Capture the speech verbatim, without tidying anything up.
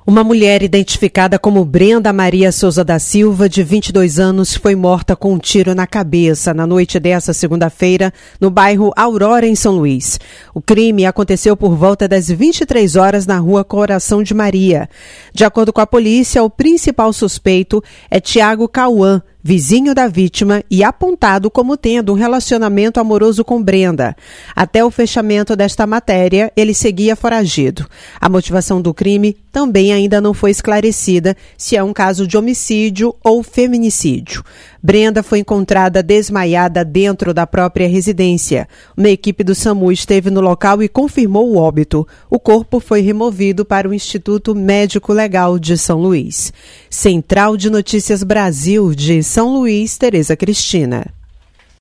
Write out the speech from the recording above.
Uma mulher identificada como Brenda Maria Souza da Silva, de vinte e dois anos, foi morta com um tiro na cabeça na noite desta segunda-feira, no bairro Aurora, em São Luís. O crime aconteceu por volta das vinte e três horas na rua Coração de Maria. De acordo com a polícia, o principal suspeito é Tiago Cauã, vizinho da vítima e apontado como tendo um relacionamento amoroso com Brenda. Até o fechamento desta matéria, ele seguia foragido. A motivação do crime também ainda não foi esclarecida, se é um caso de homicídio ou feminicídio. Brenda foi encontrada desmaiada dentro da própria residência. Uma equipe do SAMU esteve no local e confirmou o óbito. O corpo foi removido para o Instituto Médico Legal de São Luís. Central de Notícias Brasil de São Luís, Tereza Cristina.